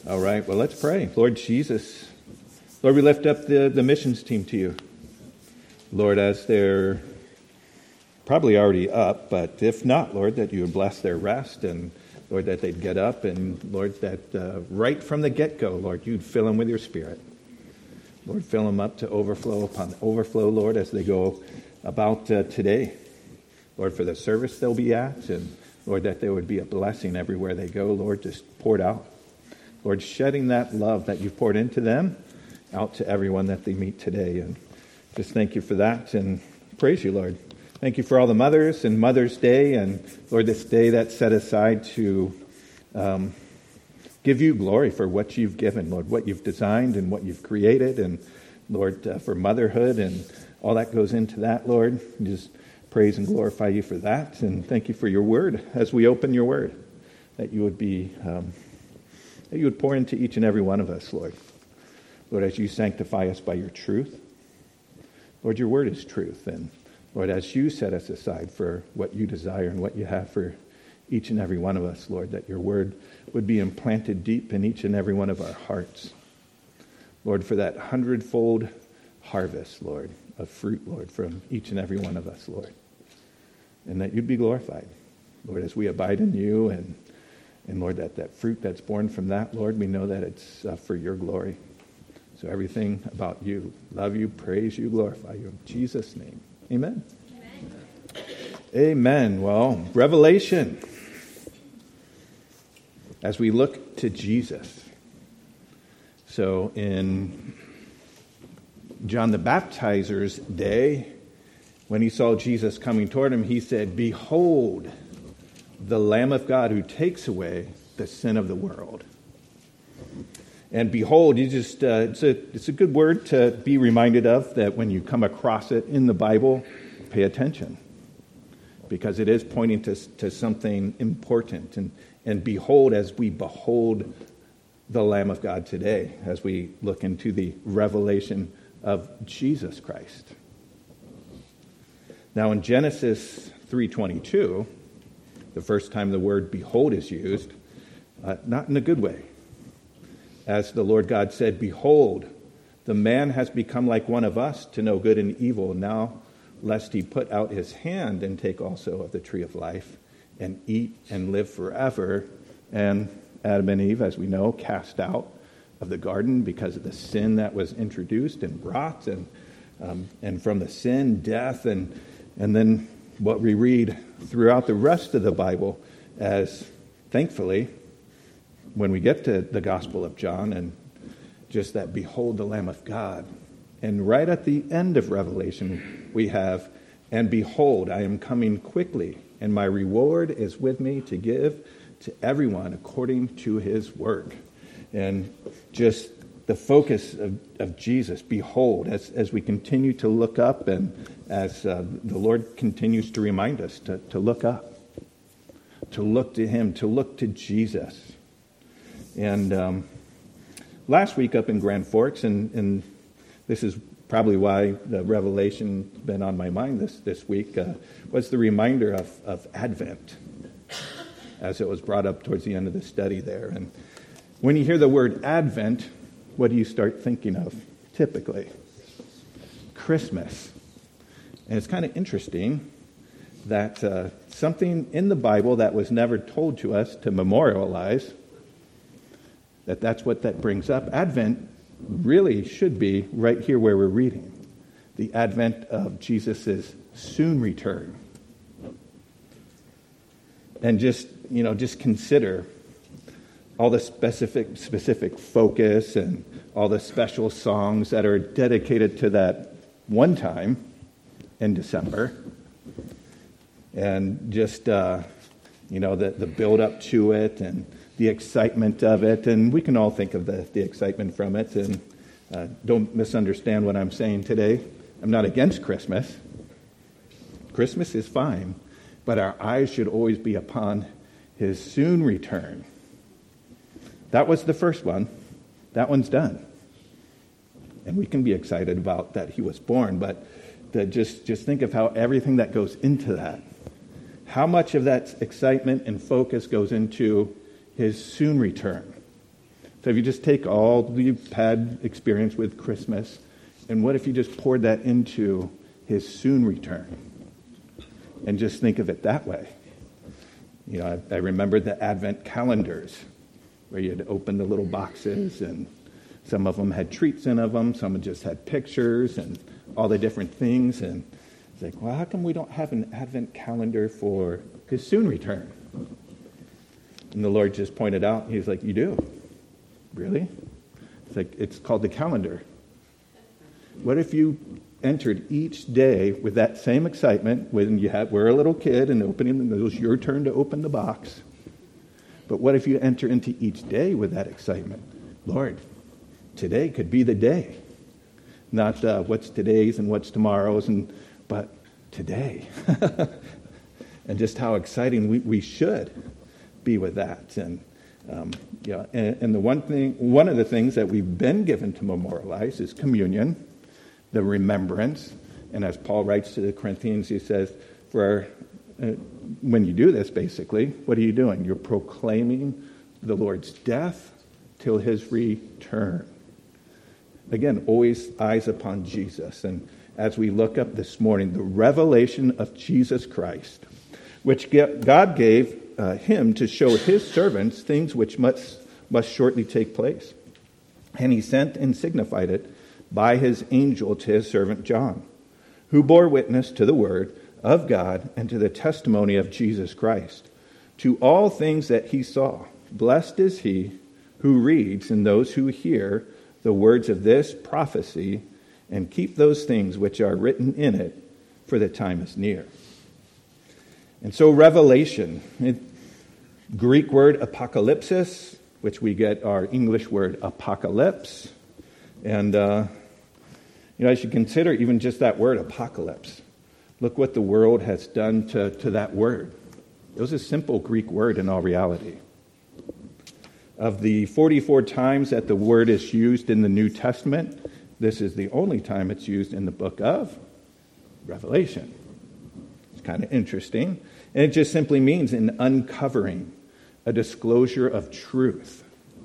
All right, well, let's pray. Lord Jesus, Lord, we lift up the missions team to you. Lord, as they're probably already up, but if not, Lord, that you would bless their rest, and Lord, that they'd get up, and Lord, that right from the get-go, Lord, you'd fill them with your Spirit. Lord, fill them up to overflow upon overflow, Lord, as they go about today. Lord, for the service they'll be at, and Lord, that there would be a blessing everywhere they go, Lord, just poured out. Lord, shedding that love that you've poured into them out to everyone that they meet today. And just thank you for that, and praise you, Lord. Thank you for all the mothers and Mother's Day, and Lord, this day that's set aside to give you glory for what you've given, Lord, what you've designed and what you've created, and Lord, for motherhood and all that goes into that, Lord. Just praise and glorify you for that, and thank you for your word as we open your word, that you would be, that you would pour into each and every one of us, Lord. Lord, as you sanctify us by your truth, Lord, your word is truth, and Lord, as you set us aside for what you desire and what you have for each and every one of us, Lord, that your word would be implanted deep in each and every one of our hearts. Lord, for that 100-fold harvest, Lord, of fruit, Lord, from each and every one of us, Lord. And that you'd be glorified, Lord, as we abide in you, and Lord, that fruit that's born from that, Lord, we know that it's for your glory. So everything about you, love you, praise you, glorify you. In Jesus' name, amen. Amen. Well, Revelation. As we look to Jesus. So in John the Baptizer's day, when he saw Jesus coming toward him, he said, "Behold, the Lamb of God who takes away the sin of the world." And behold, it's a good word to be reminded of, that when you come across it in the Bible, pay attention, because it is pointing to something important. And behold, as we behold the Lamb of God today, as we look into the revelation of Jesus Christ. Now in Genesis 3:22, the first time the word behold is used, not in a good way. As the Lord God said, "Behold, the man has become like one of us to know good and evil. Now, lest he put out his hand and take also of the tree of life and eat and live forever." And Adam and Eve, as we know, cast out of the garden because of the sin that was introduced and brought, and from the sin, death, and then what we read throughout the rest of the Bible, as thankfully, when we get to the Gospel of John, and just that, behold the Lamb of God. And right at the end of Revelation, we have, "And behold, I am coming quickly, and my reward is with me to give to everyone according to his work." And just the focus of Jesus, behold, as we continue to look up, and as the Lord continues to remind us to look up, to look to him, to look to Jesus. And last week up in Grand Forks, and this is probably why the Revelation's been on my mind this week, was the reminder of Advent, as it was brought up towards the end of the study there. And when you hear the word Advent, what do you start thinking of typically? Christmas. And it's kind of interesting that something in the Bible that was never told to us to memorialize, that's what that brings up. Advent really should be right here where we're reading. The advent of Jesus' soon return. And just consider all the specific focus and all the special songs that are dedicated to that one time in December. And just, the build up to it, and the excitement of it. And we can all think of the excitement from it. And don't misunderstand what I'm saying today. I'm not against Christmas. Christmas is fine. But our eyes should always be upon his soon return. That was the first one. That one's done. And we can be excited about that he was born. But just think of how everything that goes into that. How much of that excitement and focus goes into his soon return. So if you just take all you've had experience with Christmas, and what if you just poured that into his soon return? And just think of it that way. You know, I remember the Advent calendars where you'd open the little boxes, and some of them had treats in them, some just had pictures and all the different things. And it's like, well, how come we don't have an Advent calendar for his soon return? And the Lord just pointed out, he's like, you do? Really? It's like, it's called the calendar. What if you entered each day with that same excitement when were a little kid and it was your turn to open the box? But what if you enter into each day with that excitement? Lord, today could be the day. Not what's today's and what's tomorrow's, but today. And just how exciting we should be with that. And and one of the things that we've been given to memorialize is communion, the remembrance. And as Paul writes to the Corinthians, he says, when you do this, basically, what are you doing? You're proclaiming the Lord's death till his return. Again, always eyes upon Jesus. And as we look up this morning, the revelation of Jesus Christ, which God gave him to show his servants things which must shortly take place. And he sent and signified it by his angel to his servant John, who bore witness to the word of God and to the testimony of Jesus Christ, to all things that he saw. Blessed is he who reads and those who hear the words of this prophecy and keep those things which are written in it, for the time is near. And so revelation, Greek word apocalypsis, which we get our English word apocalypse. And, as you consider even just that word apocalypse, look what the world has done to that word. It was a simple Greek word in all reality. Of the 44 times that the word is used in the New Testament, this is the only time it's used in the book of Revelation. It's kind of interesting. And it just simply means an uncovering, a disclosure of truth.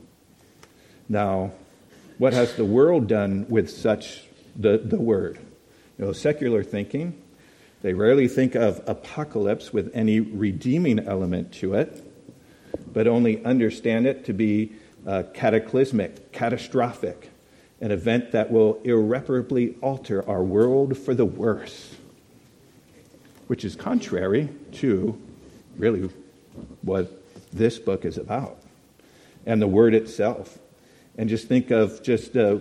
Now, what has the world done with such the word? Secular thinking, they rarely think of apocalypse with any redeeming element to it, but only understand it to be cataclysmic, catastrophic, an event that will irreparably alter our world for the worse, which is contrary to really what this book is about and the word itself. And just think of just the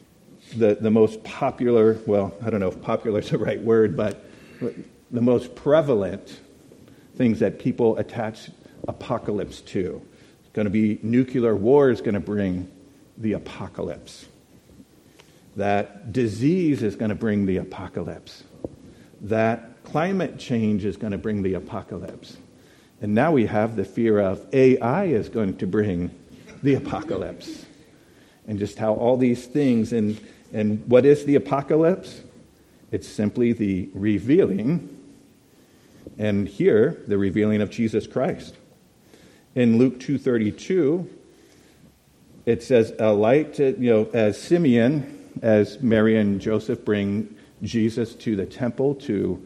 most popular, well, I don't know if popular is the right word, but the most prevalent things that people attach apocalypse to. It's going to be nuclear war is going to bring the apocalypse. That disease is going to bring the apocalypse. That climate change is going to bring the apocalypse. And now we have the fear of AI is going to bring the apocalypse. And just how all these things, and what is the apocalypse? It's simply the revealing, and here, the revealing of Jesus Christ. In Luke 2:32, it says, a light, as Simeon, as Mary and Joseph bring Jesus to the temple to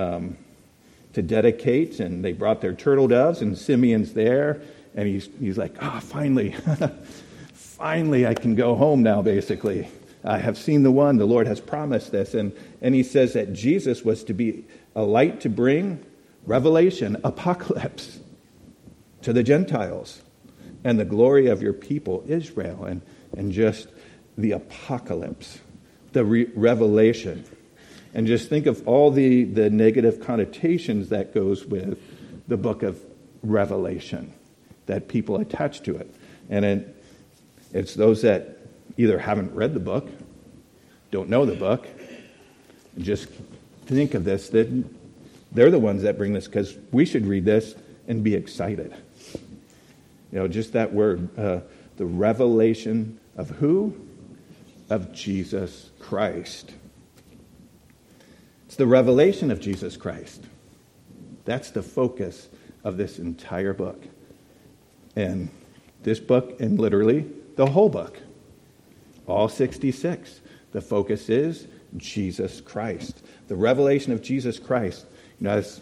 dedicate, and they brought their turtle doves, and Simeon's there, and he's like, finally, finally I can go home now, basically. I have seen the one, the Lord has promised this. And he says that Jesus was to be a light to bring revelation, apocalypse, to the Gentiles, and the glory of your people, Israel, and just the apocalypse, the revelation. And just think of all the negative connotations that goes with the book of Revelation that people attach to it. And it's those that either haven't read the book, don't know the book, just think of this, that they're the ones that bring this, because we should read this and be excited. Just that word, the revelation of who? Of Jesus Christ. It's the revelation of Jesus Christ. That's the focus of this entire book. And this book, and literally the whole book, all 66. The focus is Jesus Christ, the revelation of Jesus Christ. As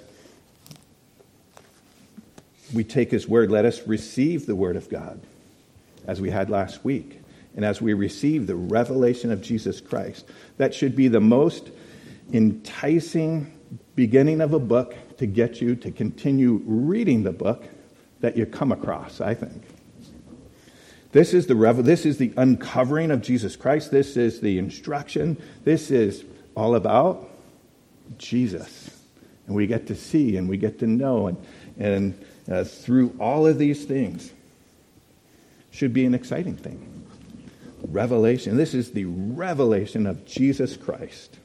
we take his word, let us receive the word of God, as we had last week. And as we receive the revelation of Jesus Christ, that should be the most enticing beginning of a book to get you to continue reading the book that you come across, I think. This is the uncovering of Jesus Christ. This is the instruction. This is all about Jesus. And we get to see and we get to know. And through all of these things, should be an exciting thing. Revelation. This is the revelation of Jesus Christ.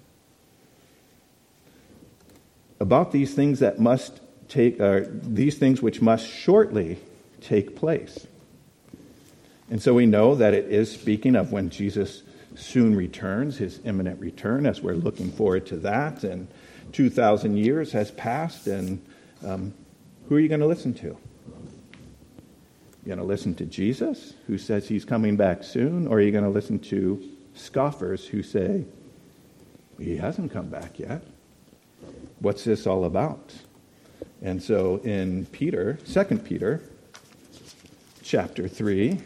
About these things that must these things which must shortly take place. And so we know that it is speaking of when Jesus soon returns, his imminent return, as we're looking forward to that. And 2,000 years has passed, and who are you going to listen to? You're going to listen to Jesus, who says he's coming back soon, or are you going to listen to scoffers who say, he hasn't come back yet? What's this all about? And so in 2 Peter, chapter 3,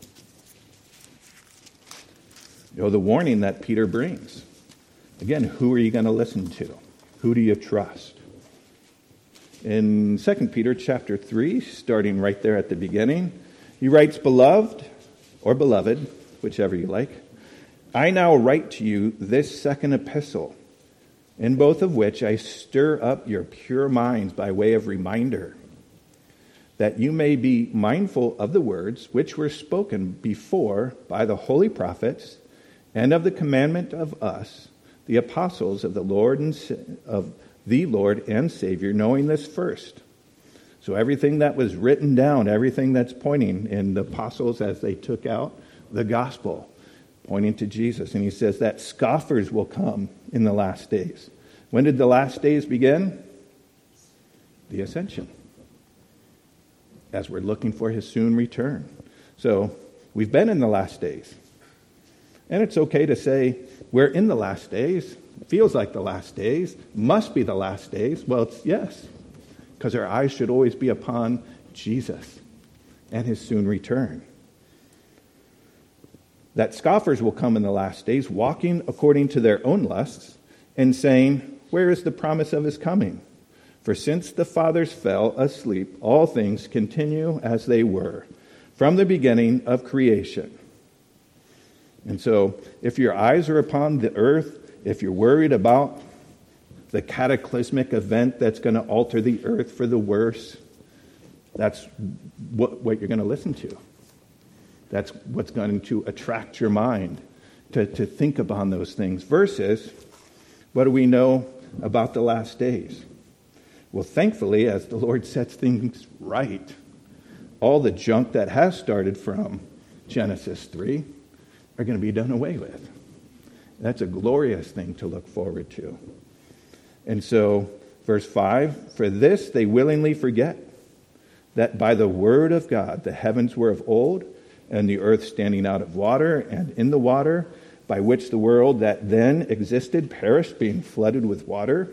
the warning that Peter brings. Again, who are you going to listen to? Who do you trust? In 2 Peter chapter 3, starting right there at the beginning, he writes, Beloved, or beloved, whichever you like, I now write to you this second epistle, in both of which I stir up your pure minds by way of reminder, that you may be mindful of the words which were spoken before by the holy prophets, and of the commandment of us, the apostles of the Lord and Savior, knowing this first. So everything that was written down, everything that's pointing in the apostles as they took out the gospel, pointing to Jesus. And he says that scoffers will come in the last days. When did the last days begin? The ascension. As we're looking for his soon return. So we've been in the last days. And it's okay to say we're in the last days. It feels like the last days. Must be the last days. Well, it's yes. Because our eyes should always be upon Jesus and his soon return. That scoffers will come in the last days, walking according to their own lusts, and saying, where is the promise of his coming? For since the fathers fell asleep, all things continue as they were, from the beginning of creation. And so, if your eyes are upon the earth, if you're worried about the cataclysmic event that's going to alter the earth for the worse, that's what you're going to listen to. That's what's going to attract your mind to think upon those things. Versus, what do we know about the last days? Well, thankfully, as the Lord sets things right, all the junk that has started from Genesis 3 are going to be done away with. That's a glorious thing to look forward to. And so, verse 5, for this they willingly forget that by the word of God the heavens were of old, and the earth standing out of water and in the water, by which the world that then existed perished, being flooded with water.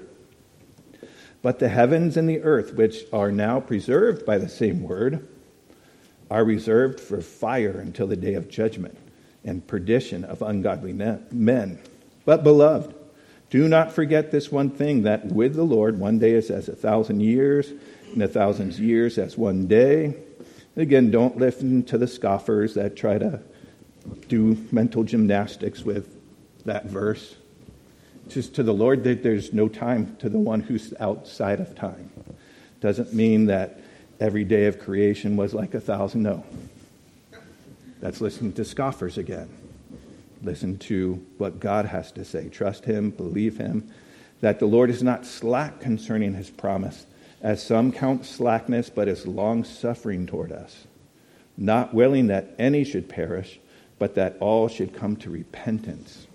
But the heavens and the earth, which are now preserved by the same word, are reserved for fire until the day of judgment and perdition of ungodly men. But beloved, do not forget this one thing, that with the Lord 1 day is as 1,000 years, and 1,000 years as 1 day. Again, don't listen to the scoffers that try to do mental gymnastics with that verse. Just to the Lord, there's no time to the one who's outside of time. Doesn't mean that every day of creation was like 1,000. No. That's listening to scoffers again. Listen to what God has to say. Trust him, believe him, that the Lord is not slack concerning his promise, as some count slackness, but is long-suffering toward us, not willing that any should perish, but that all should come to repentance.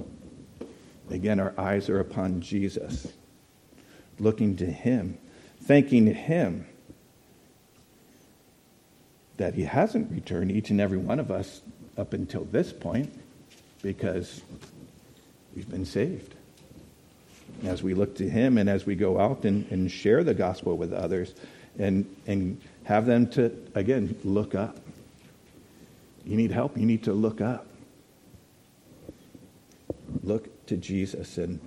Again, our eyes are upon Jesus, looking to him, thanking him that he hasn't returned. Each and every one of us up until this point because we've been saved. As we look to him and as we go out and share the gospel with others and have them to, again, look up. You need help, you need to look up. Look to Jesus. And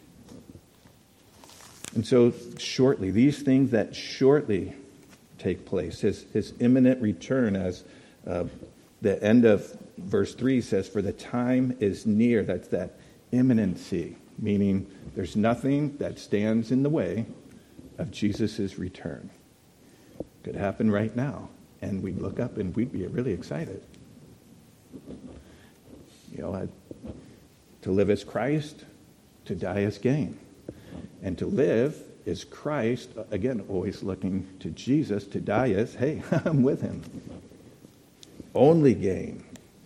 so shortly, these things that shortly take place, his imminent return, as the end of verse 3 says, for the time is near. That's that imminency, meaning there's nothing that stands in the way of Jesus' return. Could happen right now, and we'd look up and we'd be really excited. To live as Christ, to die as gain. And to live is Christ, again, always looking to Jesus. To die is, hey, I'm with him. Only gain.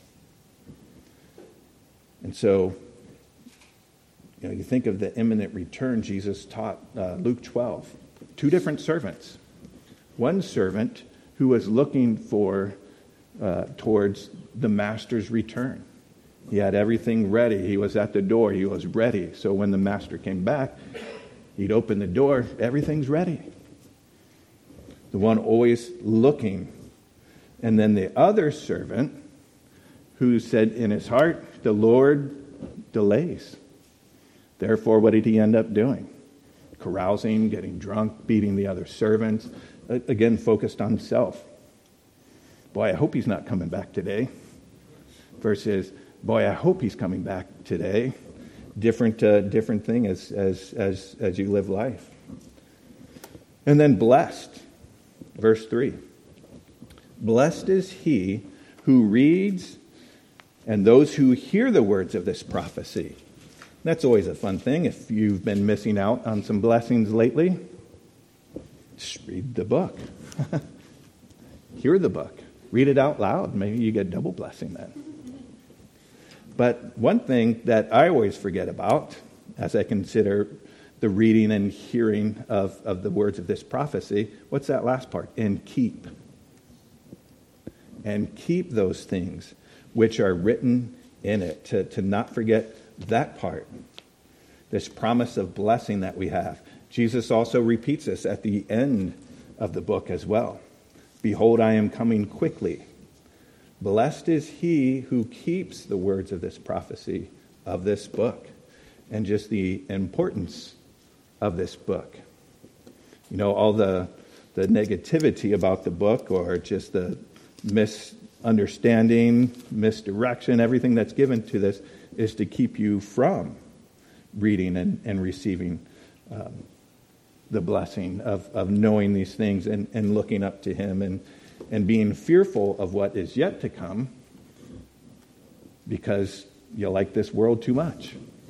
And so, you think of the imminent return Jesus taught, Luke 12. 2 different servants. One servant who was looking towards the master's return. He had everything ready. He was at the door. He was ready. So when the master came back, he'd open the door. Everything's ready. The one always looking. And then the other servant who said in his heart, the Lord delays. Therefore, what did he end up doing? Carousing, getting drunk, beating the other servants. Again, focused on self. Boy, I hope he's not coming back today. Versus, boy, I hope he's coming back today. Different thing as you live life. And then blessed, verse 3. Blessed is he who reads and those who hear the words of this prophecy. That's always a fun thing. If you've been missing out on some blessings lately, just read the book. Hear the book. Read it out loud. Maybe you get double blessing then. But one thing that I always forget about as I consider the reading and hearing of the words of this prophecy, what's that last part? And keep. And keep those things which are written in it. To not forget that part. This promise of blessing that we have. Jesus also repeats this at the end of the book as well. Behold, I am coming quickly. Blessed is he who keeps the words of this prophecy of this book. And just the importance of this book. All the negativity about the book, or just the misunderstanding, misdirection, everything that's given to this is to keep you from reading and receiving the blessing of knowing these things and looking up to him and being fearful of what is yet to come because you like this world too much.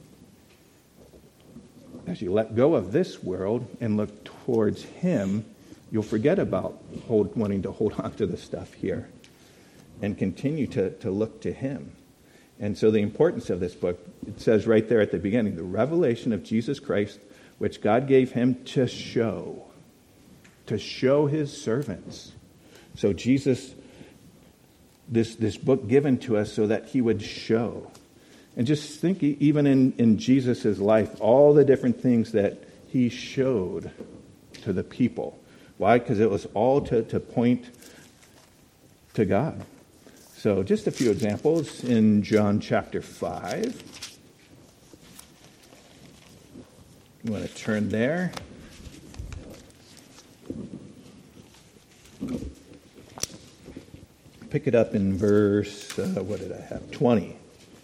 As you let go of this world and look towards him, you'll forget about wanting to hold on to the stuff here and continue to look to him. And so the importance of this book, it says right there at the beginning, the revelation of Jesus Christ, which God gave him to show his servants. So Jesus, this book given to us so that he would show. And just think, even in Jesus' life, all the different things that he showed to the people. Why? Because it was all to point to God. So just a few examples in John chapter 5. You want to turn there. Pick it up in verse, 20.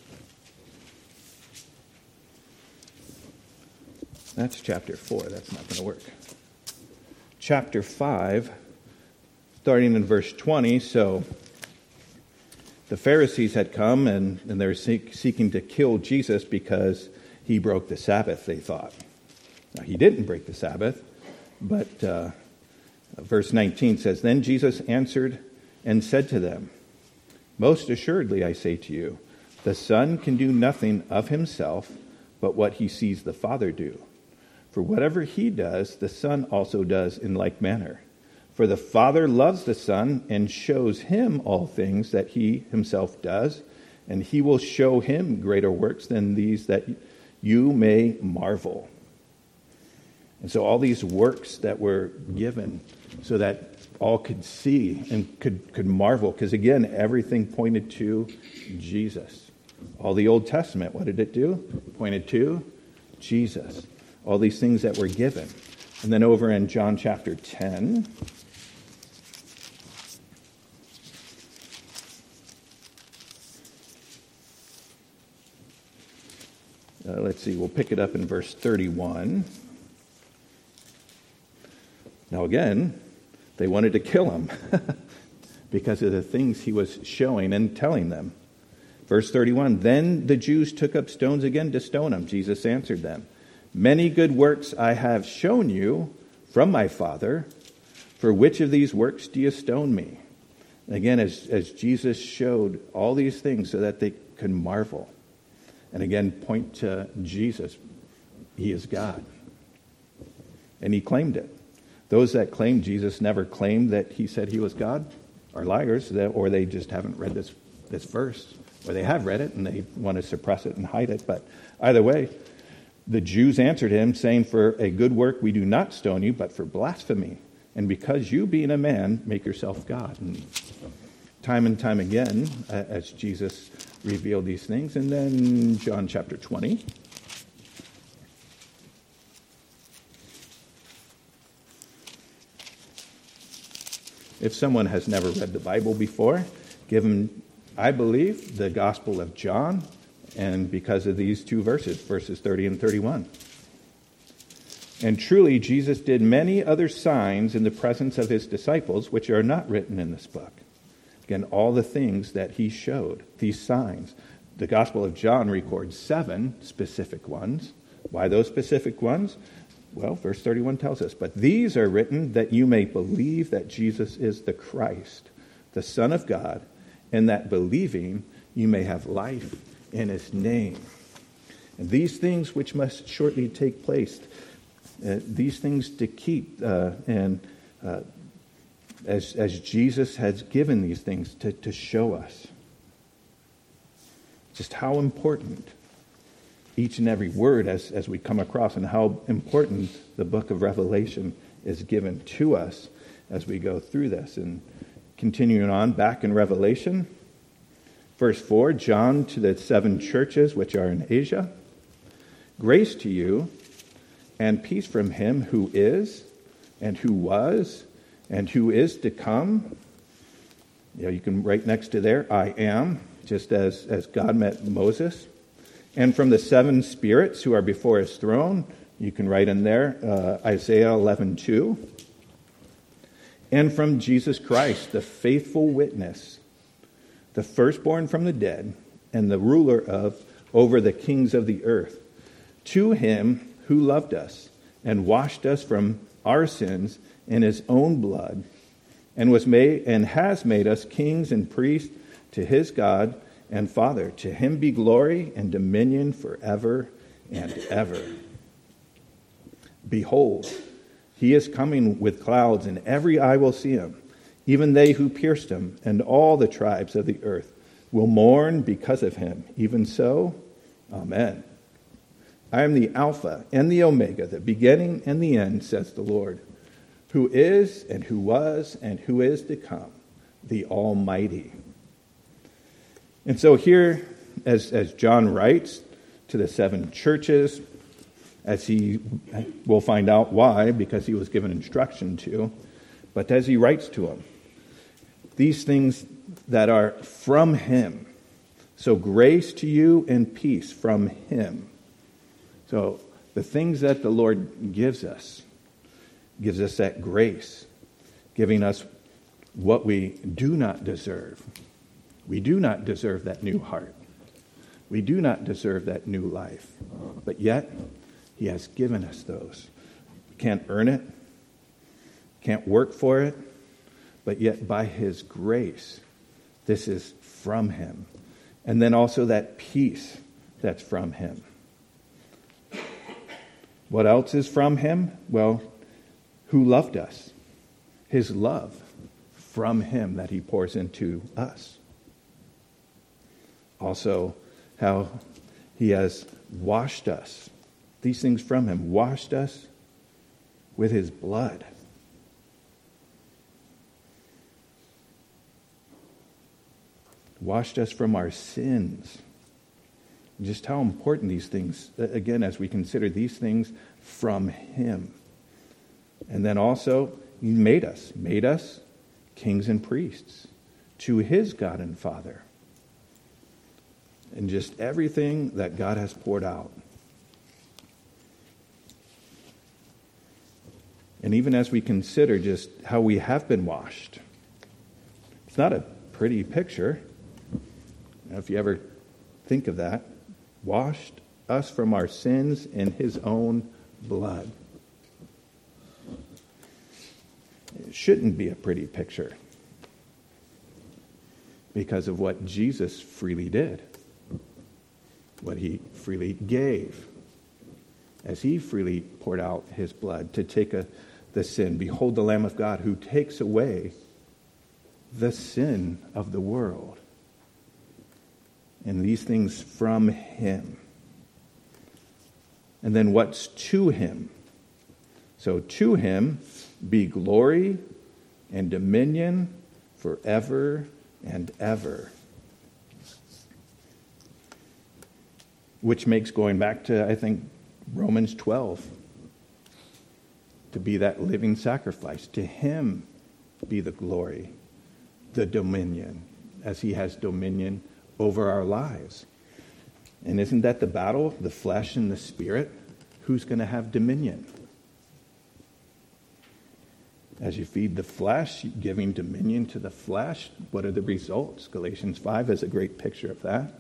That's chapter 4. That's not going to work. Chapter 5, starting in verse 20. So the Pharisees had come and they were seeking to kill Jesus because he broke the Sabbath, they thought. Now, he didn't break the Sabbath, but verse 19 says, Then Jesus answered and said to them, Most assuredly I say to you, the Son can do nothing of himself but what he sees the Father do. For whatever he does, the Son also does in like manner. For the Father loves the Son and shows him all things that he himself does, and he will show him greater works than these, that you may marvel. And so all these works that were given so that all could see and could marvel, because again, everything pointed to Jesus. All the Old Testament, what did it do? Pointed to Jesus. All these things that were given. And then over in John chapter 10, let's see, we'll pick it up in verse 31. Now again, they wanted to kill him because of the things he was showing and telling them. Verse 31, then the Jews took up stones again to stone him. Jesus answered them, many good works I have shown you from my Father. For which of these works do you stone me? And again, as Jesus showed all these things so that they could marvel. And again, point to Jesus. He is God. And he claimed it. Those that claim Jesus never claimed that he said he was God are liars, or they just haven't read this verse. Or they have read it and they want to suppress it and hide it. But either way, the Jews answered him, saying, for a good work we do not stone you, but for blasphemy. And because you, being a man, make yourself God. And time again, as Jesus revealed these things. And then John chapter 20. If someone has never read the Bible before, give them, I believe, the Gospel of John, and because of these two verses 30 and 31. And truly, Jesus did many other signs in the presence of his disciples, which are not written in this book. Again, all the things that he showed, these signs. The Gospel of John records 7 specific ones. Why those specific ones? Well, verse 31 tells us, but these are written that you may believe that Jesus is the Christ, the Son of God, and that believing you may have life in his name. And these things which must shortly take place, these things to keep, as Jesus has given these things to show us just how important each and every word as we come across, and how important the book of Revelation is given to us as we go through this. And continuing on back in Revelation, verse 4, John to the 7 churches which are in Asia, grace to you and peace from him who is, and who was, and who is to come. You can write next to there, I am, just as God met Moses. And from the 7 spirits who are before his throne, you can write in there, Isaiah 11:2. And from Jesus Christ, the faithful witness, the firstborn from the dead, and the ruler over the kings of the earth, to him who loved us and washed us from our sins in his own blood, and has made us kings and priests to his God and Father. To him be glory and dominion forever and ever. Behold, he is coming with clouds, and every eye will see him, even they who pierced him, and all the tribes of the earth will mourn because of him. Even so, amen. I am the Alpha and the Omega, the beginning and the end, says the Lord, who is and who was and who is to come, the Almighty. And so here, as John writes to the 7 churches, as he will find out why, because he was given instruction to, but as he writes to them, these things that are from him. So grace to you and peace from him. So the things that the Lord gives us that grace, giving us what we do not deserve. We do not deserve that new heart. We do not deserve that new life. But yet, he has given us those. We can't earn it, can't work for it, but yet by his grace, this is from him. And then also that peace that's from him. What else is from him? Well, who loved us his love from him that he pours into us. Also, how he has washed us, these things from him, washed us with his blood. Washed us from our sins. Just how important these things, again, as we consider these things from him. And then also, he made us kings and priests to his God and Father. And just everything that God has poured out. And even as we consider just how we have been washed, it's not a pretty picture. If you ever think of that, washed us from our sins in his own blood. It shouldn't be a pretty picture because of what Jesus freely did, what he freely gave, as he freely poured out his blood to take the sin. Behold the Lamb of God who takes away the sin of the world. And these things from him. And then what's to him? So to him be glory and dominion forever and ever. Which makes going back to, I think, Romans 12. To be that living sacrifice. To him be the glory, the dominion, as he has dominion over our lives. And isn't that the battle, the flesh and the spirit? Who's going to have dominion? As you feed the flesh, giving dominion to the flesh, what are the results? Galatians 5 is a great picture of that.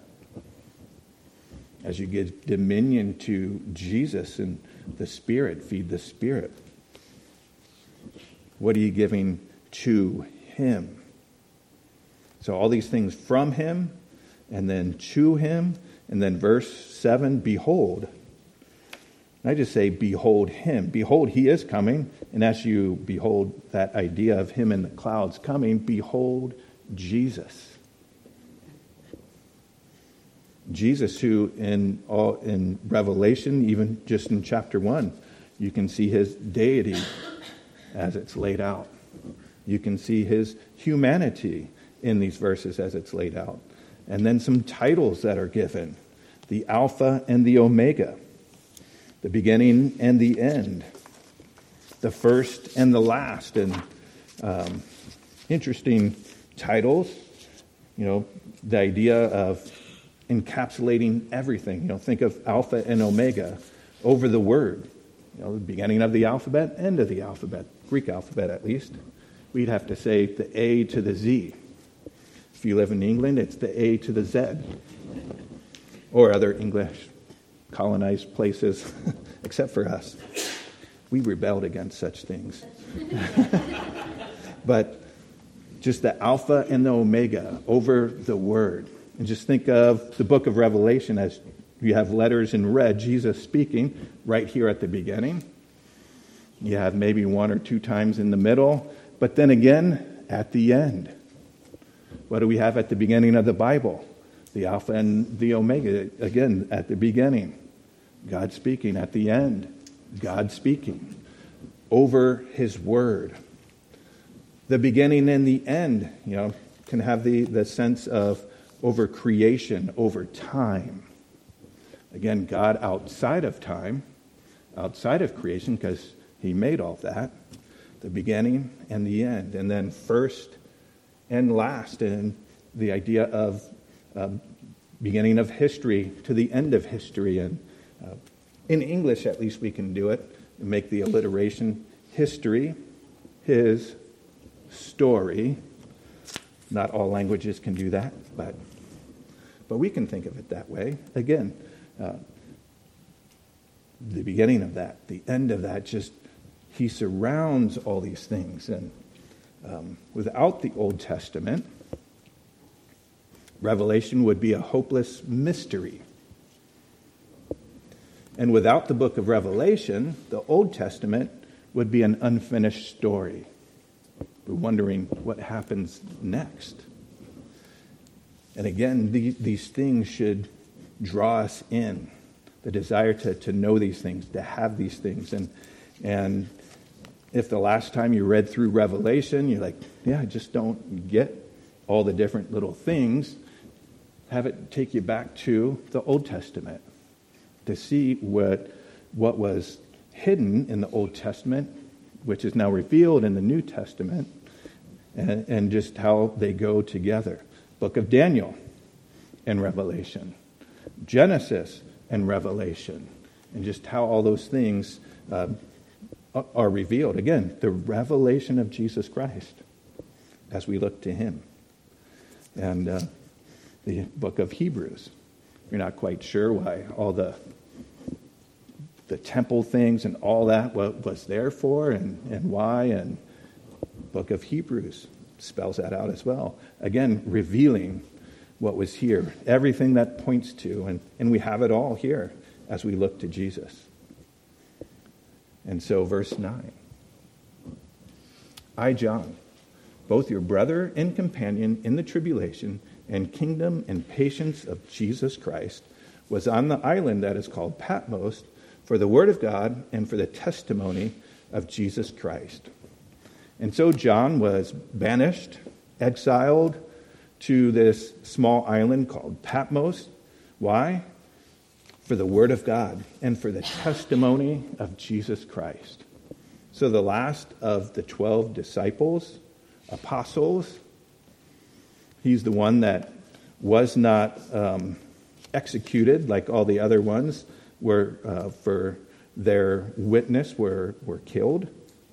As you give dominion to Jesus and the Spirit, feed the Spirit. What are you giving to him? So all these things from him, and then to him, and then verse 7, behold. And I just say, behold him. Behold, he is coming. And as you behold that idea of him in the clouds coming, behold Jesus. Jesus, who in Revelation, even just in chapter 1, you can see his deity as it's laid out. You can see his humanity in these verses as it's laid out. And then some titles that are given. The Alpha and the Omega. The beginning and the end. The first and the last. And interesting titles. You know, the idea of encapsulating everything. You know, think of Alpha and Omega over the word. You know, the beginning of the alphabet, end of the alphabet. Greek alphabet, at least. We'd have to say the A to the Z. If you live in England, it's the A to the Z. Or other English colonized places, except for us. We rebelled against such things. But just the Alpha and the Omega over the Word. And just think of the book of Revelation as you have letters in red, Jesus speaking right here at the beginning. You have maybe one or two times in the middle, but then again at the end. What do we have at the beginning of the Bible? The Alpha and the Omega, again, at the beginning. God speaking. At the end, God speaking. Over his word. The beginning and the end, you know, can have the sense of over creation, over time. Again, God outside of time, outside of creation, because he made all that. The beginning and the end. And then first and last, and the idea of beginning of history to the end of history. And in English, at least, we can do it. Make the alliteration history, his story. Not all languages can do that, but we can think of it that way. Again, the beginning of that, the end of that, just he surrounds all these things. And without the Old Testament, Revelation would be a hopeless mystery. And without the book of Revelation, the Old Testament would be an unfinished story. We're wondering what happens next. And again, these things should draw us in. The desire to know these things, to have these things. And if the last time you read through Revelation, you're like, yeah, I just don't get all the different little things, have it take you back to the Old Testament to see what was hidden in the Old Testament, which is now revealed in the New Testament, and just how they go together. Book of Daniel and Revelation, Genesis and Revelation, and just how all those things are revealed. Again, the revelation of Jesus Christ as we look to him. And the book of Hebrews. You're not quite sure why all the temple things and all that was there for and why. And book of Hebrews spells that out as well. Again, revealing what was here. Everything that points to. And we have it all here as we look to Jesus. And so verse 9. I, John, both your brother and companion in the tribulation and kingdom and patience of Jesus Christ, was on the island that is called Patmos for the word of God and for the testimony of Jesus Christ. And so John was banished, exiled to this small island called Patmos. Why? For the word of God and for the testimony of Jesus Christ. So the last of the 12 disciples, apostles, he's the one that was not executed like all the other ones were for their witness were killed.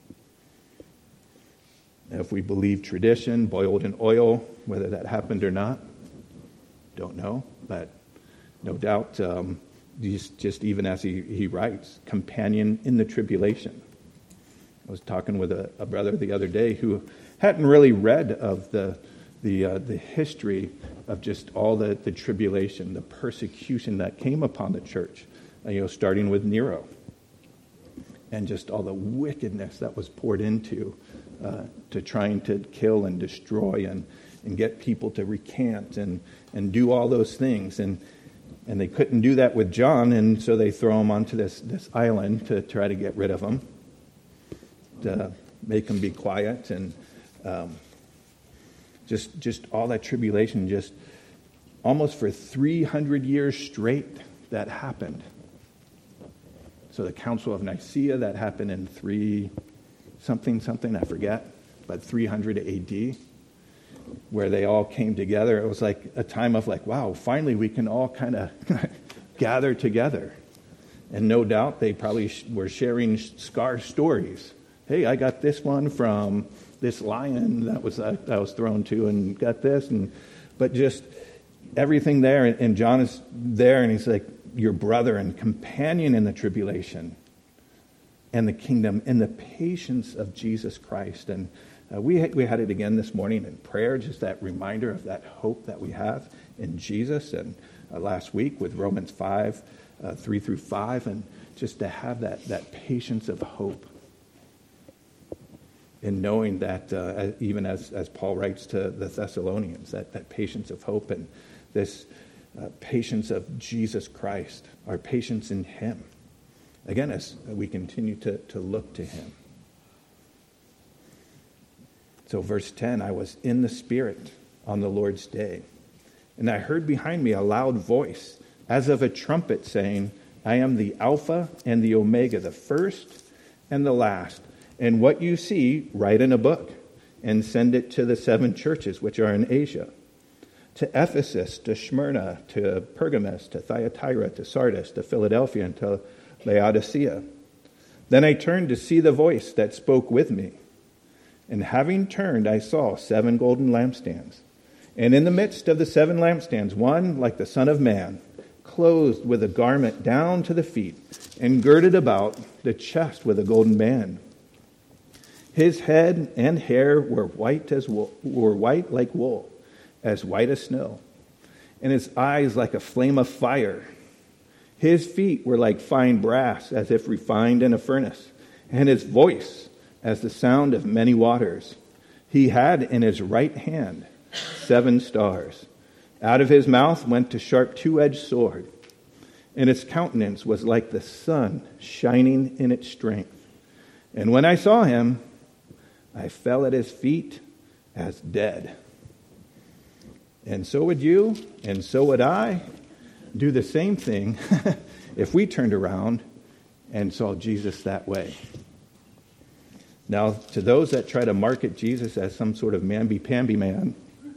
If we believe tradition, boiled in oil, whether that happened or not, don't know. But no doubt, just even as he writes, companion in the tribulation. I was talking with a brother the other day who hadn't really read of the history of just all the tribulation, the persecution that came upon the church, starting with Nero, and just all the wickedness that was poured into to trying to kill and destroy and get people to recant and do all those things. And they couldn't do that with John, and so they throw him onto this island to try to get rid of him, to make him be quiet, and just all that tribulation, just almost for 300 years straight, that happened. So the Council of Nicaea, that happened in 3 something, I forget, but 300 AD, where they all came together. It was like a time of like, wow, finally we can all kind of gather together. And no doubt they probably were sharing scar stories. Hey, I got this one from this lion that was thrown to, and got this, but just everything there. And John is there, and he's like, your brother and companion in the tribulation and the kingdom and the patience of Jesus Christ. And we had it again this morning in prayer, just that reminder of that hope that we have in Jesus. And last week with Romans 5, 3 through 5, and just to have that patience of hope. And knowing that, even as Paul writes to the Thessalonians, that patience of hope and this patience of Jesus Christ, our patience in him. Again, as we continue to look to him. So verse 10, I was in the Spirit on the Lord's day, and I heard behind me a loud voice, as of a trumpet, saying, I am the Alpha and the Omega, the first and the last. And what you see, write in a book, and send it to the 7 churches which are in Asia, to Ephesus, to Smyrna, to Pergamos, to Thyatira, to Sardis, to Philadelphia, and to Laodicea. Then I turned to see the voice that spoke with me. And having turned, I saw 7 golden lampstands. And in the midst of the 7 lampstands, one like the Son of Man, clothed with a garment down to the feet, and girded about the chest with a golden band. His head and hair were white like wool, as white as snow, and his eyes like a flame of fire. His feet were like fine brass, as if refined in a furnace, and his voice as the sound of many waters. He had in his right hand 7 stars. Out of his mouth went a sharp 2-edged sword, and its countenance was like the sun shining in its strength. And when I saw him, I fell at his feet as dead. And so would you, and so would I, do the same thing if we turned around and saw Jesus that way. Now, to those that try to market Jesus as some sort of mamby-pamby man,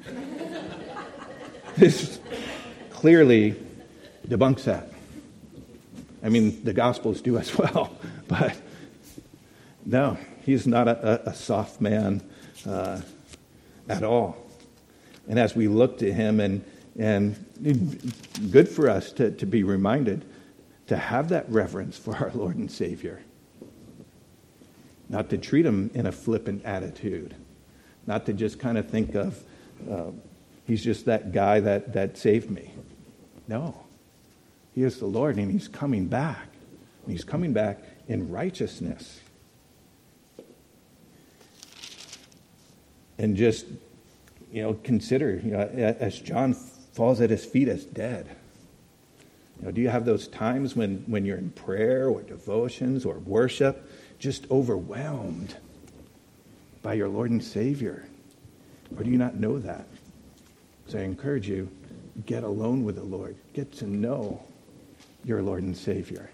this clearly debunks that. I mean, the Gospels do as well, but no, he's not a soft man at all. And as we look to him, and good for us to be reminded to have that reverence for our Lord and Savior. Not to treat him in a flippant attitude. Not to just kind of think of, he's just that guy that saved me. No. He is the Lord, and he's coming back. And he's coming back in righteousness. And just, consider, as John falls at his feet as dead. Do you have those times when you're in prayer or devotions or worship, just overwhelmed by your Lord and Savior? Or do you not know that? So I encourage you, get alone with the Lord. Get to know your Lord and Savior.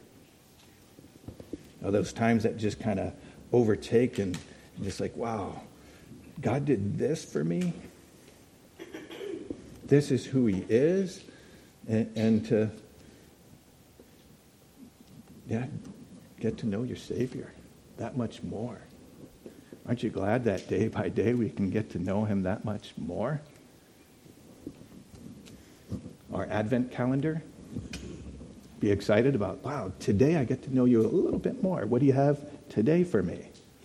Those times that just kind of overtake and just like, wow, God did this for me. This is who he is. And to, get to know your Savior that much more. Aren't you glad that day by day we can get to know him that much more? Our Advent calendar, be excited about, wow, today I get to know you a little bit more. What do you have today for me?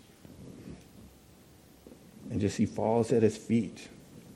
And just he falls at his feet.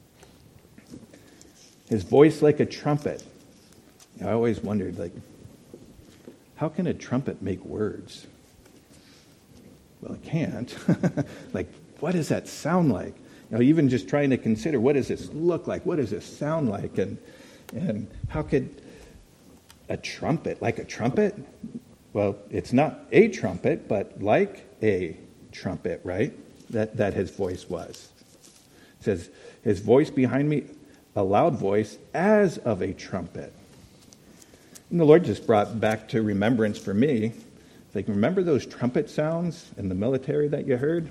His voice like a trumpet. I always wondered, how can a trumpet make words? Well, it can't. What does that sound like? Even just trying to consider, what does this look like? What does this sound like? And how could a trumpet, like a trumpet? Well, it's not a trumpet, but like a trumpet, right? That his voice was. It says, his voice behind me, a loud voice as of a trumpet. And the Lord just brought back to remembrance for me, remember those trumpet sounds in the military that you heard?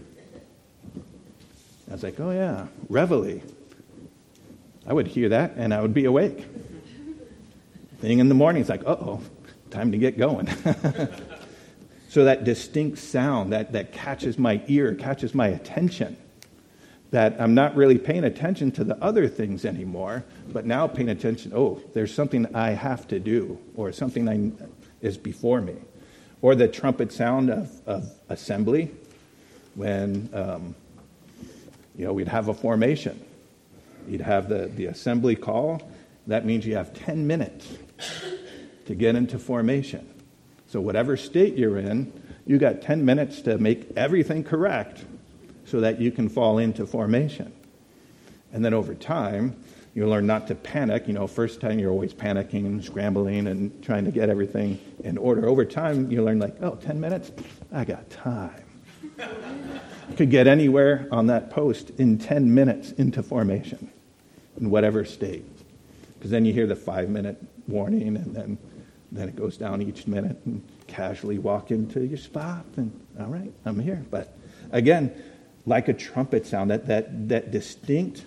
I was like, oh yeah, reveille. I would hear that and I would be awake. Thing in the morning, it's like, uh-oh, time to get going. So that distinct sound that catches my ear, catches my attention, that I'm not really paying attention to the other things anymore, but now paying attention, there's something I have to do, or something is before me. Or the trumpet sound of assembly, when we'd have a formation. You'd have the assembly call. That means you have 10 minutes to get into formation. So whatever state you're in, you got 10 minutes to make everything correct so that you can fall into formation. And then over time, you learn not to panic. First time you're always panicking and scrambling and trying to get everything in order. Over time, you learn 10 minutes? I got time. You could get anywhere on that post in 10 minutes into formation in whatever state. Because then you hear the 5-minute warning, and then it goes down each minute, and casually walk into your spot, and all right, I'm here. But again, like a trumpet sound, that distinct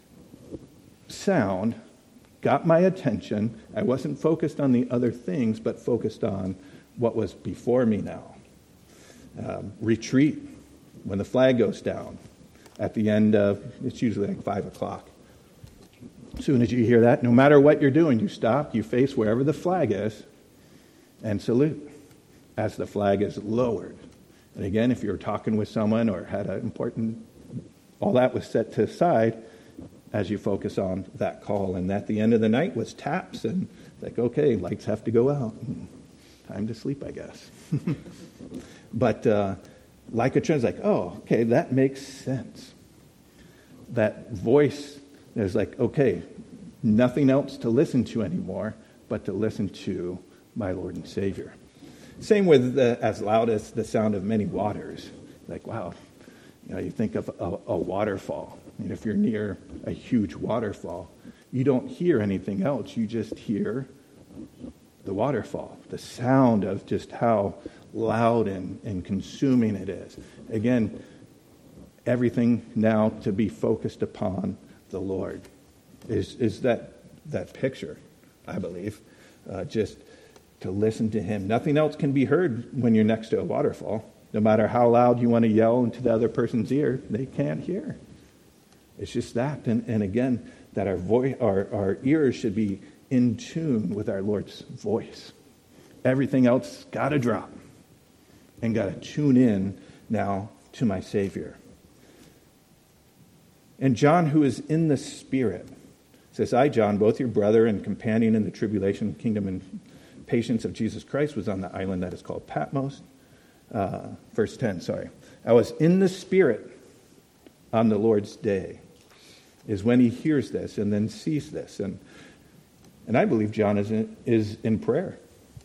sound got my attention. I wasn't focused on the other things, but focused on what was before me now. Retreat, when the flag goes down at the end of, it's usually 5 o'clock. As soon as you hear that, no matter what you're doing, you stop, you face wherever the flag is, and salute as the flag is lowered. And again, if you were talking with someone or had an important, all that was set to the side as you focus on that call. And at the end of the night was taps, and okay, lights have to go out. Time to sleep, I guess. But like a trend, okay, that makes sense. that voice is like, okay, nothing else to listen to anymore but to listen to my Lord and Savior. Same with as loud as the sound of many waters. Like, wow, you think of a waterfall. And if you're near a huge waterfall, you don't hear anything else. You just hear the waterfall, the sound of just how loud and consuming it is. Again, everything now to be focused upon the Lord is that picture, I believe, just to listen to him. Nothing else can be heard when you're next to a waterfall. No matter how loud you want to yell into the other person's ear, they can't hear. It's just that. And again, that our ears should be in tune with our Lord's voice. Everything else got to drop and got to tune in now to my Savior. And John, who is in the Spirit, says, I, John, both your brother and companion in the tribulation, kingdom, and patience of Jesus Christ, was on the island that is called Patmos. Verse 10, sorry. I was in the Spirit on the Lord's day, is when he hears this and then sees this. And I believe John is in prayer.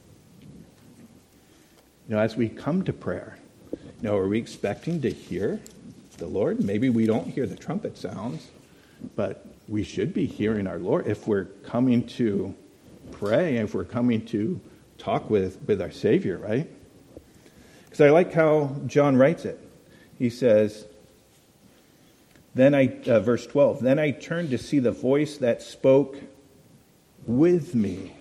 As we come to prayer, are we expecting to hear the Lord? Maybe we don't hear the trumpet sounds, but we should be hearing our Lord if we're coming to pray, if we're coming to talk with our Savior, right? Because I like how John writes it. He says, verse 12, then I turned to see the voice that spoke with me.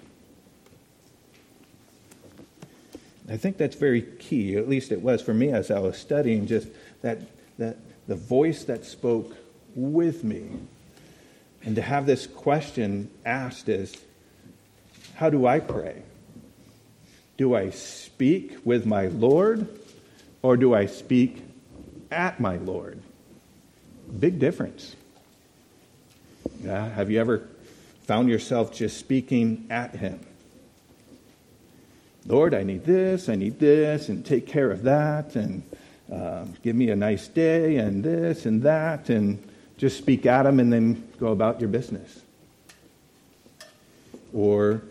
I think that's very key, at least it was for me as I was studying, just that the voice that spoke with me. And to have this question asked is, how do I pray? Do I speak with my Lord, or do I speak at my Lord? Big difference. Yeah, have you ever found yourself just speaking at him? Lord, I need this, and take care of that, and give me a nice day, and this and that, and just speak at him and then go about your business. Or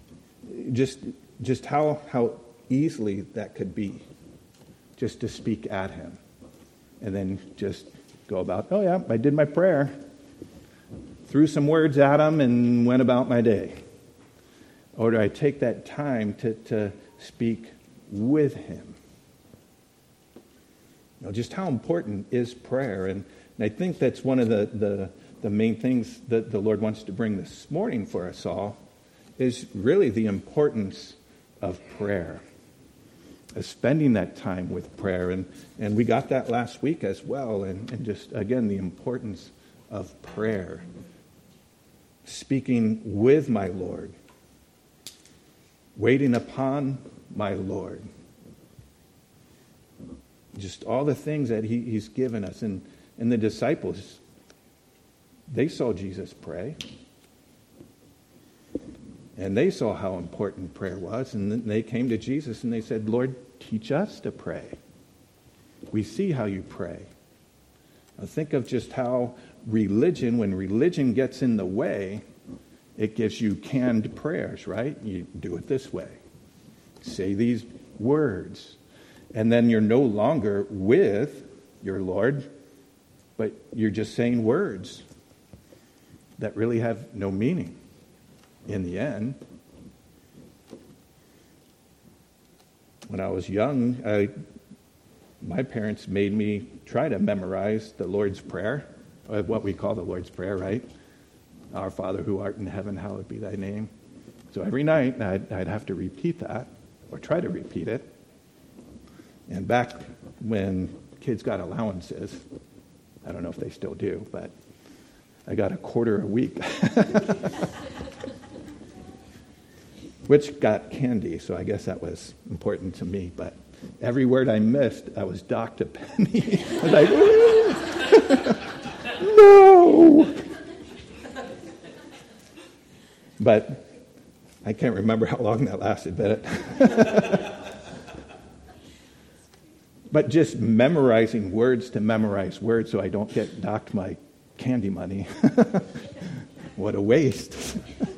just how easily that could be, just to speak at him and then just go about, oh yeah, I did my prayer, threw some words at him and went about my day. Or do I take that time to speak with him? Just how important is prayer? And I think that's one of the main things that the Lord wants to bring this morning for us all, is really the importance of prayer, of spending that time with prayer. And we got that last week as well. And just, again, the importance of prayer. Speaking with my Lord. Waiting upon my Lord. Just all the things that he's given us. And the disciples, they saw Jesus pray. And they saw how important prayer was. And then they came to Jesus and they said, Lord, teach us to pray. We see how you pray. Now think of just how when religion gets in the way, it gives you canned prayers, right? You do it this way. Say these words. And then you're no longer with your Lord, but you're just saying words that really have no meaning in the end. When I was young, my parents made me try to memorize the Lord's Prayer, what we call the Lord's Prayer, right? Our Father who art in heaven, hallowed be thy name. So every night I'd have to repeat that, or try to repeat it. And back when kids got allowances, I don't know if they still do, but I got $0.25 a week. Which got candy, so I guess that was important to me. But every word I missed, I was docked a penny. I was like, no! But I can't remember how long that lasted, but just memorizing words to memorize words so I don't get docked my candy money. What a waste.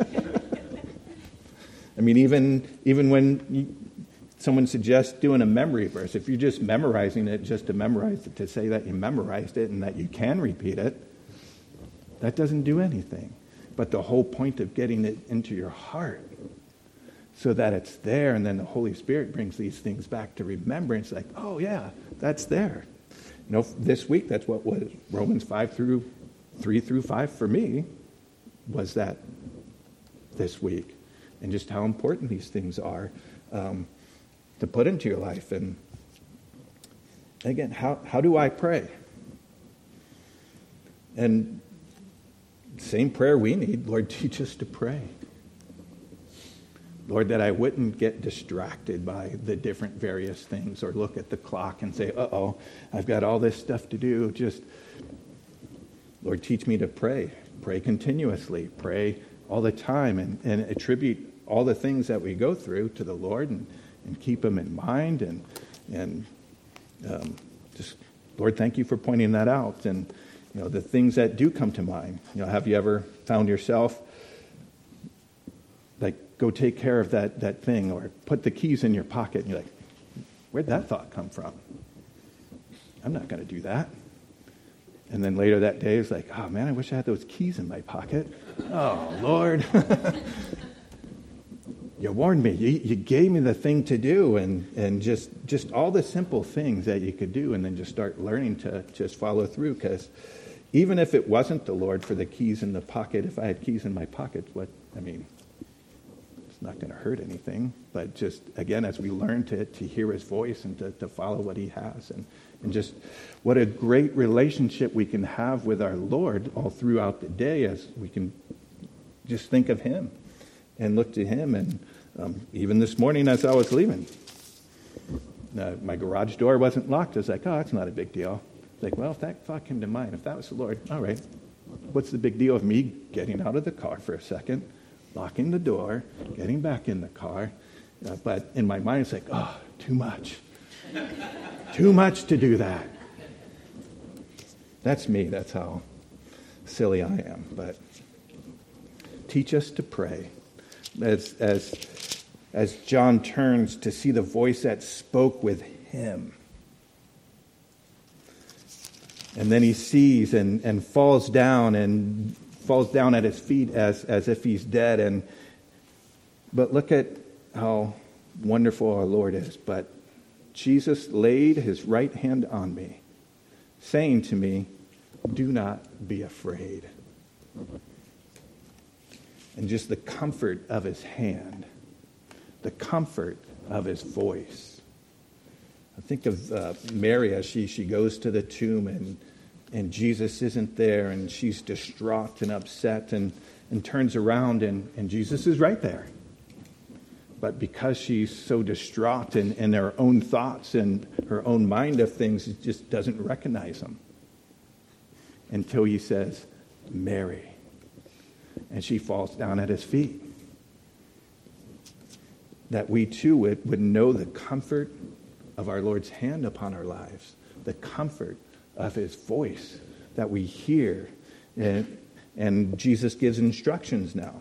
I mean, even when someone suggests doing a memory verse, if you're just memorizing it just to memorize it, to say that you memorized it and that you can repeat it, that doesn't do anything. But the whole point of getting it into your heart so that it's there, and then the Holy Spirit brings these things back to remembrance, like, oh yeah, that's there. You know, this week, that's what was Romans 3 through 5 for me, was that this week. And just how important these things are to put into your life. And again, how do I pray? And same prayer we need, Lord, teach us to pray. Lord, that I wouldn't get distracted by the different various things or look at the clock and say, uh-oh, I've got all this stuff to do. Just, Lord, teach me to pray. Pray continuously. Pray all the time and attribute all the things that we go through to the Lord and keep them in mind. And just, Lord, thank you for pointing that out. And, you know, the things that do come to mind. You know, have you ever found yourself, like, go take care of that thing, or put the keys in your pocket, and you're like, where'd that thought come from? I'm not going to do that. And then later that day, it's like, oh man, I wish I had those keys in my pocket. Oh, Lord. You warned me. You gave me the thing to do, and just all the simple things that you could do, and then just start learning to just follow through. Because even if it wasn't the Lord for the keys in the pocket, if I had keys in my pocket, it's not going to hurt anything. But just, again, as we learn to hear his voice and to follow what he has, and just what a great relationship we can have with our Lord all throughout the day, as we can just think of him and look to him. And even this morning as I was leaving, my garage door wasn't locked. I was like, oh, that's not a big deal. Like, well, if that thought came to mind, if that was the Lord, all right, what's the big deal of me getting out of the car for a second, locking the door, getting back in the car? But in my mind, it's like, oh, too much. Too much to do that. That's me. That's how silly I am. But teach us to pray. As John turns to see the voice that spoke with him. And then he sees and falls down at his feet as if he's dead. But look at how wonderful our Lord is. But Jesus laid his right hand on me, saying to me, do not be afraid. And just the comfort of his hand, the comfort of his voice. I think of Mary as she goes to the tomb and Jesus isn't there, and she's distraught and upset and turns around and Jesus is right there. But because she's so distraught in her own thoughts and her own mind of things, it just doesn't recognize him until he says, Mary. And she falls down at his feet. That we too would know the comfort of our Lord's hand upon our lives, the comfort of his voice that we hear. And Jesus gives instructions now.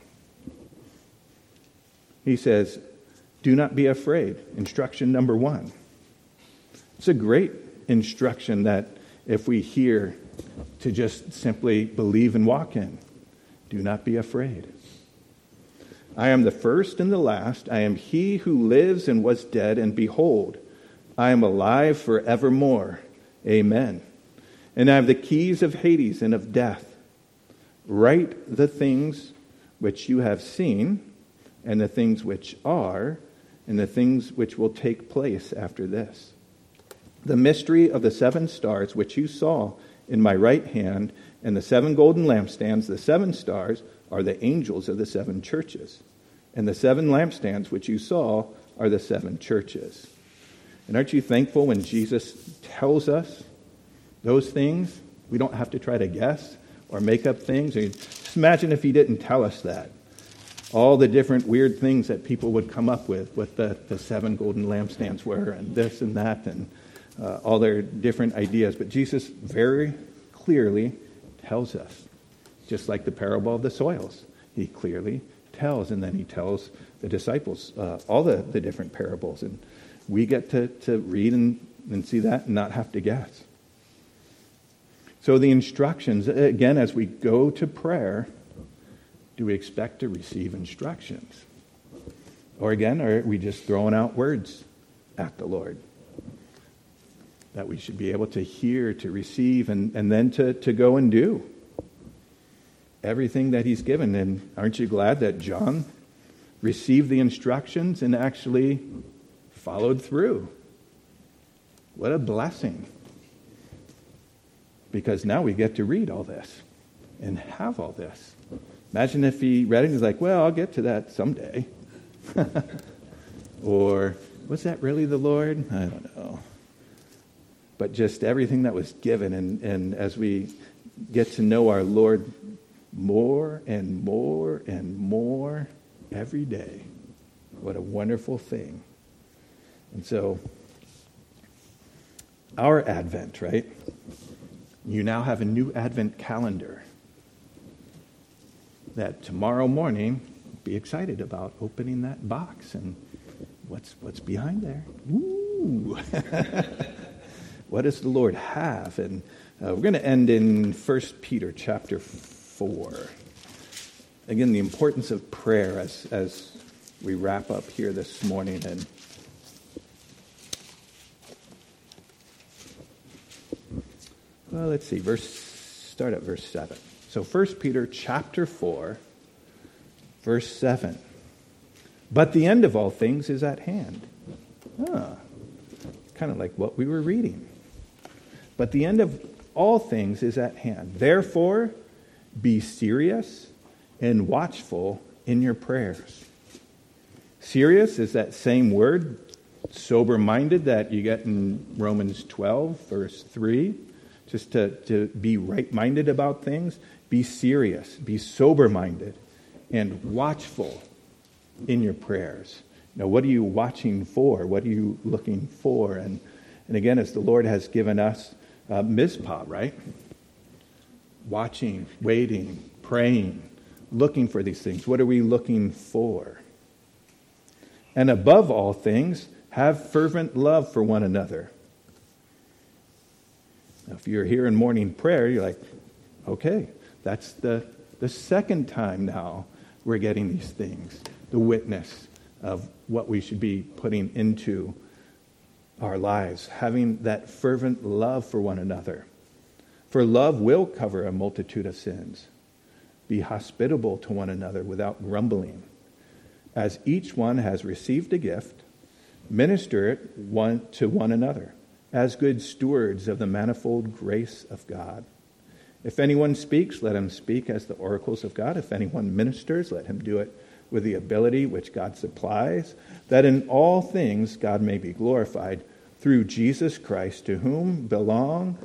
He says, do not be afraid. Instruction number 1. It's a great instruction that if we hear, to just simply believe and walk in. Do not be afraid. I am the first and the last. I am he who lives and was dead, and behold, I am alive forevermore. Amen. And I have the keys of Hades and of death. Write the things which you have seen, and the things which are, and the things which will take place after this. The mystery of the 7 stars which you saw in my right hand, and the 7 golden lampstands, the 7 stars are the angels of the 7 churches. And the 7 lampstands which you saw are the 7 churches. And aren't you thankful when Jesus tells us those things? We don't have to try to guess or make up things. Just imagine if he didn't tell us that. All the different weird things that people would come up with what the 7 golden lampstands were, and this and that, and all their different ideas. But Jesus very clearly tells us. Just like the parable of the soils. He clearly tells, and then he tells the disciples all the different parables. And we get to read and see that and not have to guess. So the instructions, again, as we go to prayer, do we expect to receive instructions? Or again, are we just throwing out words at the Lord? That we should be able to hear, to receive, and then to go and do everything that he's given. And aren't you glad that John received the instructions and actually followed through? What a blessing. Because now we get to read all this and have all this. Imagine if he read it and he's like, well, I'll get to that someday. Or, was that really the Lord? I don't know. But just everything that was given, and as we get to know our Lord more and more and more every day, what a wonderful thing. And so, our Advent, right? You now have a new Advent calendar that tomorrow morning, be excited about opening that box and what's behind there. Ooh! What does the Lord have? And we're going to end in 1 Peter chapter 4. Again, the importance of prayer as we wrap up here this morning. And well, let's see. Start at verse 7. So 1 Peter chapter 4, verse 7. But the end of all things is at hand. Kind of like what we were reading. But the end of all things is at hand. Therefore, be serious and watchful in your prayers. Serious is that same word, sober-minded, that you get in Romans 12, verse 3. Just to be right-minded about things. Be serious. Be sober-minded. And watchful in your prayers. Now, what are you watching for? What are you looking for? And again, as the Lord has given us Mizpah, right? Watching, waiting, praying, looking for these things. What are we looking for? And above all things, have fervent love for one another. Now, if you're here in morning prayer, you're like, okay, that's the second time now we're getting these things. The witness of what we should be putting into our lives, having that fervent love for one another. For love will cover a multitude of sins. Be hospitable to one another without grumbling. As each one has received a gift, minister it to one another, as good stewards of the manifold grace of God. If anyone speaks, let him speak as the oracles of God. If anyone ministers, let him do it with the ability which God supplies, that in all things God may be glorified through Jesus Christ, to whom belong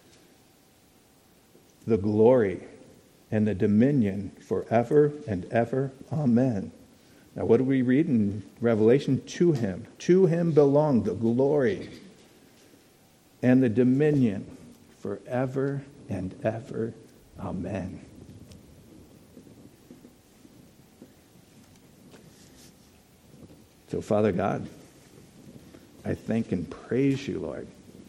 the glory and the dominion forever and ever. Amen. Now, what do we read in Revelation? To him. To him belong the glory and the dominion forever and ever. Amen. So, Father God, I thank and praise you, Lord.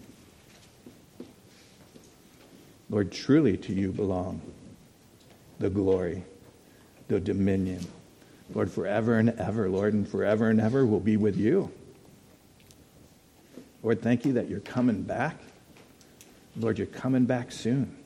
Lord, truly to you belong the glory, the dominion. Lord, forever and ever, Lord, and forever and ever we'll be with you. Lord, thank you that you're coming back. Lord, you're coming back soon.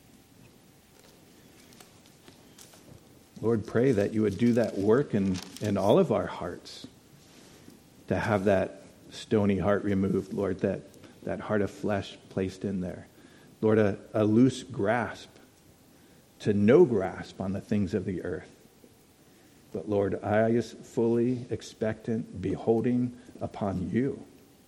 Lord, pray that you would do that work in all of our hearts, to have that stony heart removed, Lord, that heart of flesh placed in there. Lord, a loose grasp to no grasp on the things of the earth. But Lord, eyes fully expectant, beholding upon you.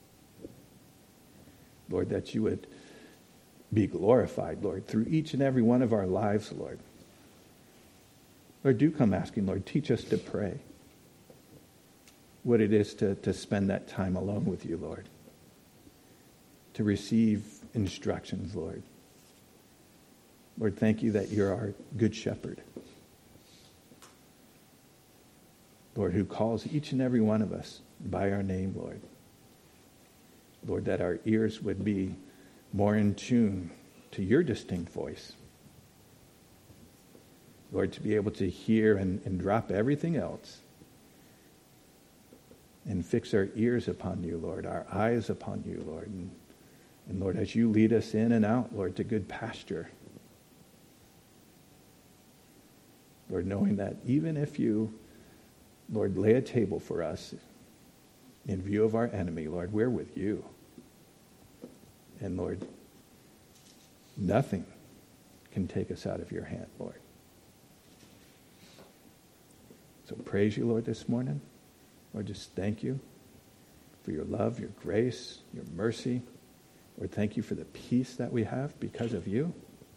Lord, that you would be glorified, Lord, through each and every one of our lives, Lord. Lord, do come asking, Lord, teach us to pray. What it is to spend that time alone with you, Lord. To receive instructions, Lord. Lord, thank you that you're our good shepherd. Lord, who calls each and every one of us by our name, Lord. Lord, that our ears would be more in tune to your distinct voice. Lord, to be able to hear and drop everything else and fix our ears upon you, Lord, our eyes upon you, Lord. And Lord, as you lead us in and out, Lord, to good pasture. Lord, knowing that even if you, Lord, lay a table for us in view of our enemy, Lord, we're with you. And Lord, nothing can take us out of your hand, Lord. So praise you, Lord, this morning. Lord, just thank you for your love, your grace, your mercy. Lord, thank you for the peace that we have because of you.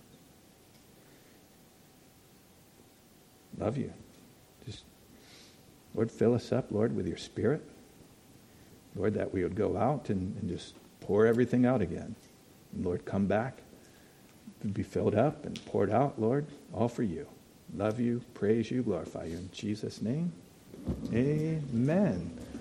Love you. Just, Lord, fill us up, Lord, with your Spirit. Lord, that we would go out and just pour everything out again. And Lord, come back and be filled up and poured out, Lord, all for you. Love you, praise you, glorify you. In Jesus' name, amen.